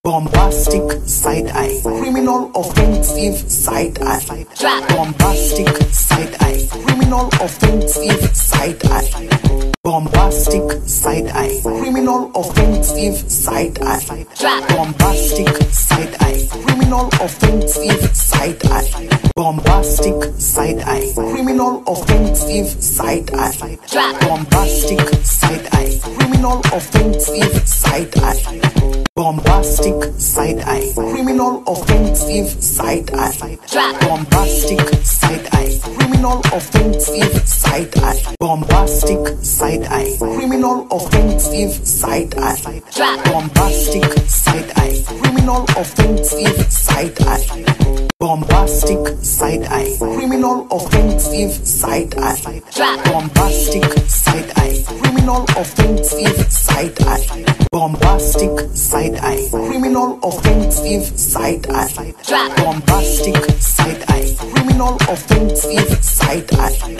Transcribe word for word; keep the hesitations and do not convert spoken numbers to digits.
bombastic side eye, criminal offensive side eye, bombastic side eye, criminal offensive side eye, bombastic side eye, criminal offensive side eye, bombastic side eye, criminal offensive side eye, bombastic side eye, criminal offensive side eye, bombastic side eye, criminal offensive side eye, bombastic side eye, criminal offensive side eye, bombastic side eye, criminal offensive side eye, bombastic side eye, criminal offensive side eye, bombastic side eye, criminal offensive side eye, bombastic side eye, criminal offensive side eye, bombastic side eye, criminal offensive side eye, bombastic side eye, criminal offensive side eye, bombastic side eye, criminal offensive side eye.